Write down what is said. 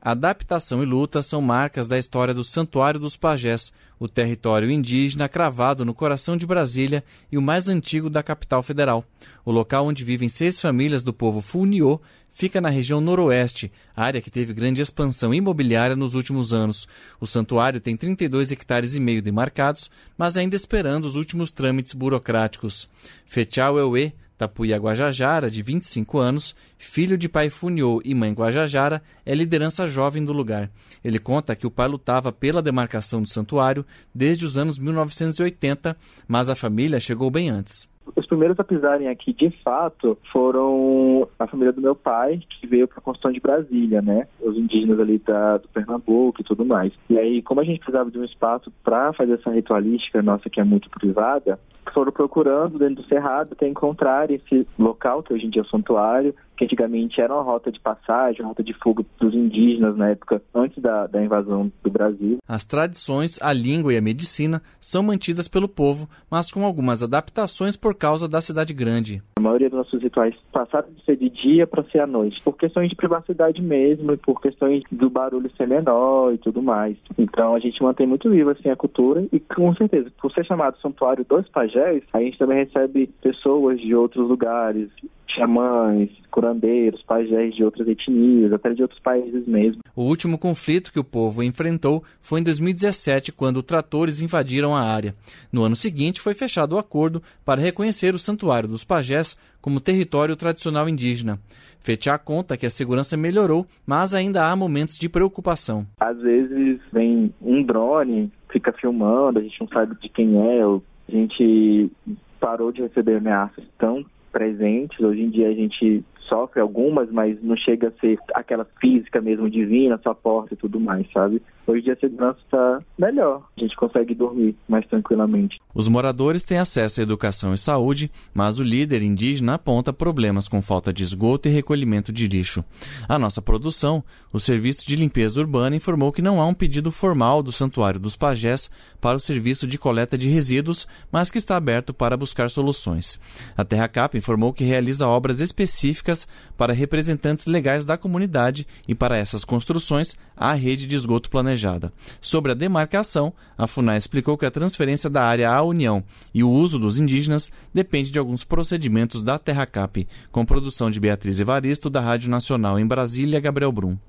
Adaptação e luta são marcas da história do Santuário dos Pajés, o território indígena cravado no coração de Brasília e o mais antigo da capital federal. O local onde vivem 6 famílias do povo Funiô fica na região noroeste, área que teve grande expansão imobiliária nos últimos anos. O santuário tem 32,5 hectares demarcados, mas ainda esperando os últimos trâmites burocráticos. Fetiau Euê Tapuia Guajajara, de 25 anos, filho de pai Funiô e mãe Guajajara, é liderança jovem do lugar. Ele conta que o pai lutava pela demarcação do santuário desde os anos 1980, mas a família chegou bem antes. Os primeiros a pisarem aqui, de fato, foram a família do meu pai, que veio para a construção de Brasília, né? Os indígenas ali do Pernambuco e tudo mais. E aí, como a gente precisava de um espaço para fazer essa ritualística nossa, que é muito privada, foram procurando dentro do Cerrado até encontrar esse local, que hoje em dia é o santuário, que antigamente era uma rota de passagem, uma rota de fuga dos indígenas na época, antes da invasão do Brasil. As tradições, a língua e a medicina são mantidas pelo povo, mas com algumas adaptações por causa da cidade grande. A maioria dos nossos rituais passaram de ser de dia para ser à noite, por questões de privacidade mesmo e por questões do barulho ser menor e tudo mais. Então a gente mantém muito viva assim, a cultura e com certeza, por ser chamado Santuário dos Pajés, a gente também recebe pessoas de outros lugares, xamãs, curandeiros, pajés de outras etnias, até de outros países mesmo. O último conflito que o povo enfrentou foi em 2017, quando tratores invadiram a área. No ano seguinte, foi fechado o acordo para reconhecer o Santuário dos Pajés como território tradicional indígena. Fetiá conta que a segurança melhorou, mas ainda há momentos de preocupação. Às vezes vem um drone, fica filmando, a gente não sabe de quem é, a gente parou de receber ameaças tão presentes. Hoje em dia a gente sofre algumas, mas não chega a ser aquela física mesmo divina, sua porta e tudo mais, sabe? Hoje em dia a segurança está melhor, a gente consegue dormir mais tranquilamente. Os moradores têm acesso à educação e saúde, mas o líder indígena aponta problemas com falta de esgoto e recolhimento de lixo. A nossa produção, o Serviço de Limpeza Urbana, informou que não há um pedido formal do Santuário dos Pajés para o serviço de coleta de resíduos, mas que está aberto para buscar soluções. A Terracap informou que realiza obras específicas para representantes legais da comunidade e para essas construções há rede de esgoto planejada. Sobre a demarcação, a FUNAI explicou que a transferência da área à União e o uso dos indígenas depende de alguns procedimentos da Terracap, com produção de Beatriz Evaristo, da Rádio Nacional em Brasília, Gabriel Brum.